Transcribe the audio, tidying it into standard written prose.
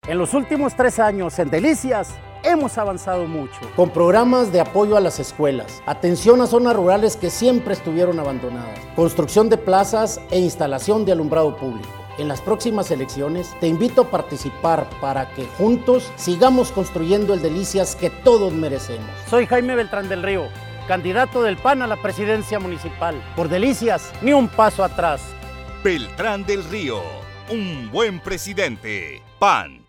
En los últimos 3 años en Delicias hemos avanzado mucho. Con programas de apoyo a las escuelas, atención a zonas rurales que siempre estuvieron abandonadas, construcción de plazas e instalación de alumbrado público. En las próximas elecciones te invito a participar para que juntos sigamos construyendo el Delicias que todos merecemos. Soy Jaime Beltrán del Río, candidato del PAN a la presidencia municipal. Por Delicias, ni un paso atrás. Beltrán del Río, un buen presidente. PAN.